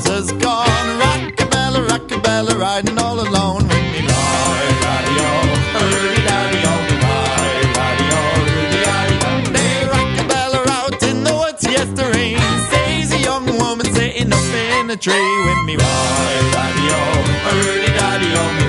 has gone. Rockabella, rockabella, riding all alone with me. Daddy-o, daddy-o, daddy-o. They rockabella out in the woods yesterday. Says a young woman sitting up in a tree with me. Daddy-o, daddy-o.